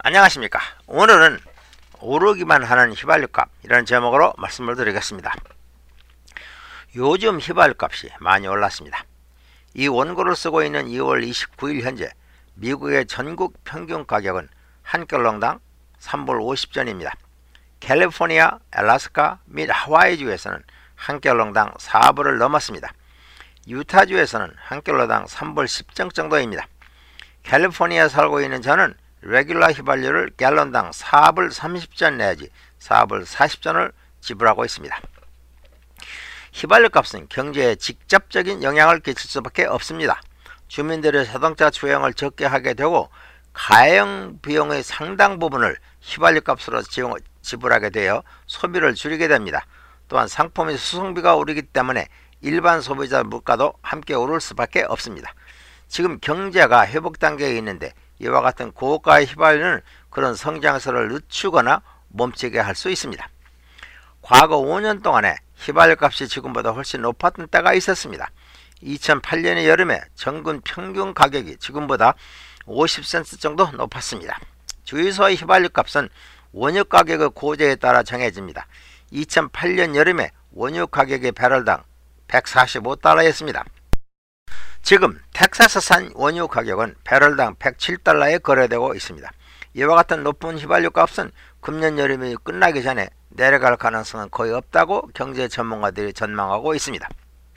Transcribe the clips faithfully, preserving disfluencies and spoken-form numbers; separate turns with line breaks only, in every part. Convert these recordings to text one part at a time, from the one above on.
안녕하십니까. 오늘은 오르기만 하는 휘발유값 이라는 제목으로 말씀을 드리겠습니다. 요즘 휘발유값이 많이 올랐습니다. 이 원고를 쓰고 있는 이월 이십구일 현재 미국의 전국 평균 가격은 한 갤런당 삼 불 오십 전입니다. 캘리포니아, 알래스카 및 하와이주에서는 한 갤런당 사 불을 넘었습니다. 유타주에서는 한 갤런당 삼 불 십 전 정도입니다. 캘리포니아에 살고 있는 저는 레귤러 휘발유를 갤런당 사 불 삼십 전 내지 사 불 사십 전을 지불하고 있습니다. 휘발유 값은 경제에 직접적인 영향을 끼칠 수밖에 없습니다. 주민들의 자동차 주행을 적게 하게 되고 가용 비용의 상당 부분을 휘발유 값으로 지불하게 되어 소비를 줄이게 됩니다. 또한 상품의 수송비가 오르기 때문에 일반 소비자 물가도 함께 오를 수밖에 없습니다. 지금 경제가 회복 단계에 있는데 이와 같은 고가의 휘발유는 그런 성장세를 늦추거나 멈추게 할 수 있습니다. 과거 오 년 동안에 휘발유 값이 지금보다 훨씬 높았던 때가 있었습니다. 이천팔 년의 여름에 전국 평균 가격이 지금보다 오십 센트 정도 높았습니다. 주유소의 휘발유 값은 원유 가격의 고제에 따라 정해집니다. 이천팔 년 여름에 원유 가격이 배럴당 백사십오 달러였습니다. 지금 텍사스산 원유 가격은 배럴당 백칠 달러에 거래되고 있습니다. 이와 같은 높은 휘발유 값은 금년 여름이 끝나기 전에 내려갈 가능성은 거의 없다고 경제 전문가들이 전망하고 있습니다.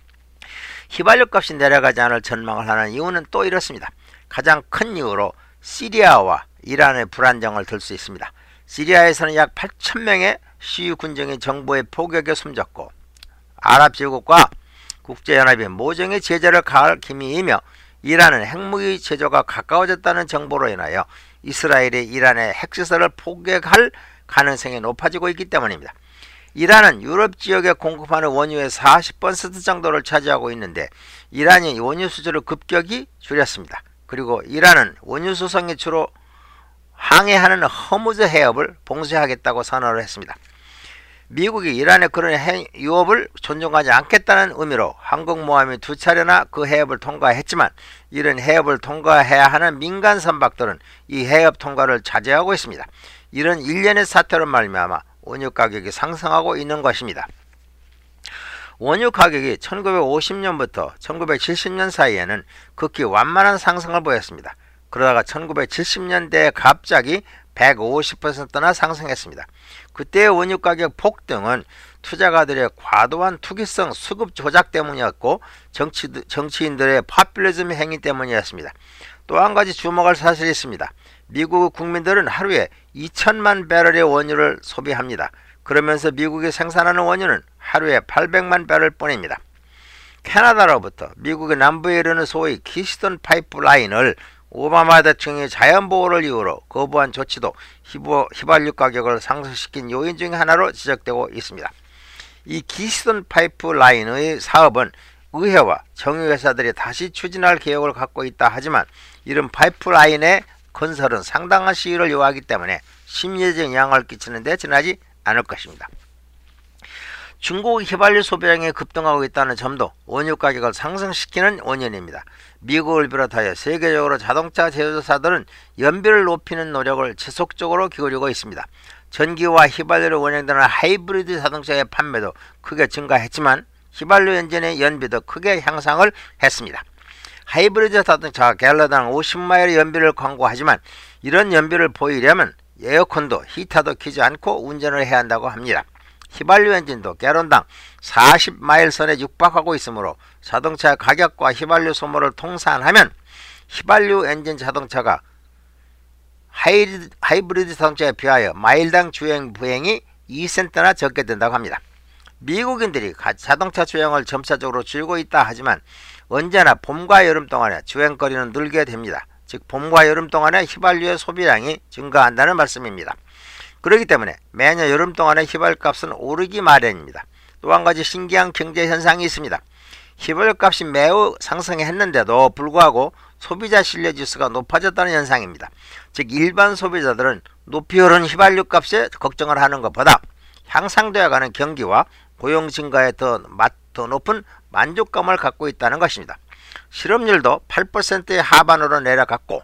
휘발유 값이 내려가지 않을 전망을 하는 이유는 또 이렇습니다. 가장 큰 이유로 시리아와 이란의 불안정을 들 수 있습니다. 시리아에서는 약 팔천 명의 시위 군정이 정부의 포격에 숨졌고 아랍제국과 국제연합이 모종의 제재를 가할 기미이며 이란은 핵무기 제조가 가까워졌다는 정보로 인하여 이스라엘이 이란의 핵시설을 포격할 가능성이 높아지고 있기 때문입니다. 이란은 유럽 지역에 공급하는 원유의 사십 퍼센트 정도를 차지하고 있는데 이란이 원유 수주를 급격히 줄였습니다. 그리고 이란은 원유 수송에 주로 항해하는 허무즈 해협을 봉쇄하겠다고 선언을 했습니다. 미국이 이란의 그런 유업을 존중하지 않겠다는 의미로 항공모함이 두 차례나 그 해협을 통과했지만 이런 해협을 통과해야 하는 민간 선박들은 이 해협 통과를 자제하고 있습니다. 이런 일련의 사태로 말미암아 원유 가격이 상승하고 있는 것입니다. 원유 가격이 천구백오십 년부터 천구백칠십 년 사이에는 극히 완만한 상승을 보였습니다. 그러다가 천구백칠십 년대에 갑자기 백오십 퍼센트나 상승했습니다. 그때의 원유 가격 폭등은 투자가들의 과도한 투기성 수급 조작 때문이었고 정치, 정치인들의 파퓰리즘 행위 때문이었습니다. 또 한 가지 주목할 사실이 있습니다. 미국 국민들은 하루에 이천만 배럴의 원유를 소비합니다. 그러면서 미국이 생산하는 원유는 하루에 팔백만 배럴 뿐입니다. 캐나다로부터 미국의 남부에 이르는 소위 키스톤 파이프라인을 오바마 대통령이 자연보호를 이유로 거부한 조치도 휘발유 가격을 상승시킨 요인 중 하나로 지적되고 있습니다. 이 키스톤 파이프라인의 사업은 의회와 정유회사들이 다시 추진할 계획을 갖고 있다 하지만 이런 파이프라인의 건설은 상당한 시일을 요하기 때문에 심리적 영향을 끼치는 데 지나지 않을 것입니다. 중국 휘발유 소비량이 급등하고 있다는 점도 원유 가격을 상승시키는 원인입니다. 미국을 비롯하여 세계적으로 자동차 제조사들은 연비를 높이는 노력을 지속적으로 기울이고 있습니다. 전기와 휘발유로 운행되는 하이브리드 자동차의 판매도 크게 증가했지만 휘발유 엔진의 연비도 크게 향상을 했습니다. 하이브리드 자동차가 갤런당 오십 마일의 연비를 광고하지만 이런 연비를 보이려면 에어컨도 히터도 켜지 않고 운전을 해야 한다고 합니다. 휘발유 엔진도 갤런당 사십 마일 선에 육박하고 있으므로 자동차 가격과 휘발유 소모를 통산하면 휘발유 엔진 자동차가 하이, 하이브리드 자동차에 비하여 마일당 주행 부행이 이 센트나 적게 된다고 합니다. 미국인들이 자동차 주행을 점차적으로 줄이고 있다 하지만 언제나 봄과 여름 동안에 주행거리는 늘게 됩니다. 즉 봄과 여름 동안에 휘발유의 소비량이 증가한다는 말씀입니다. 그렇기 때문에 매년 여름 동안에 휘발유 값은 오르기 마련입니다. 또 한 가지 신기한 경제 현상이 있습니다. 휘발유 값이 매우 상승했는데도 불구하고 소비자 신뢰지수가 높아졌다는 현상입니다. 즉 일반 소비자들은 높이 오른 휘발유 값에 걱정을 하는 것보다 향상되어 가는 경기와 고용 증가에 더, 더 높은 만족감을 갖고 있다는 것입니다. 실업률도 팔 퍼센트의 하반으로 내려갔고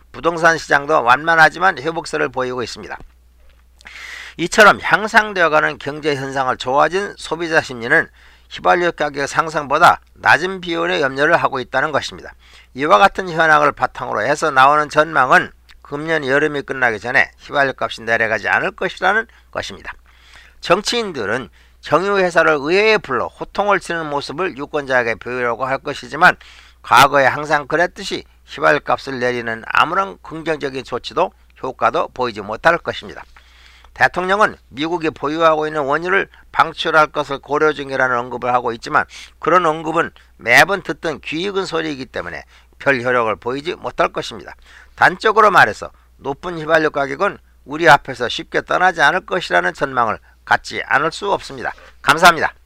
부동산 시장도 완만하지만 회복세를 보이고 있습니다. 이처럼 향상되어가는 경제 현상을 좋아진 소비자 심리는 휘발유 가격 상승보다 낮은 비율의 염려를 하고 있다는 것입니다. 이와 같은 현황을 바탕으로 해서 나오는 전망은 금년 여름이 끝나기 전에 휘발유 값이 내려가지 않을 것이라는 것입니다. 정치인들은 정유회사를 의회에 불러 호통을 치는 모습을 유권자에게 보이려고 할 것이지만 과거에 항상 그랬듯이 휘발유 값을 내리는 아무런 긍정적인 조치도 효과도 보이지 못할 것입니다. 대통령은 미국이 보유하고 있는 원유를 방출할 것을 고려 중이라는 언급을 하고 있지만 그런 언급은 매번 듣던 귀 익은 소리이기 때문에 별 효력을 보이지 못할 것입니다. 단적으로 말해서 높은 휘발유 가격은 우리 앞에서 쉽게 떠나지 않을 것이라는 전망을 갖지 않을 수 없습니다. 감사합니다.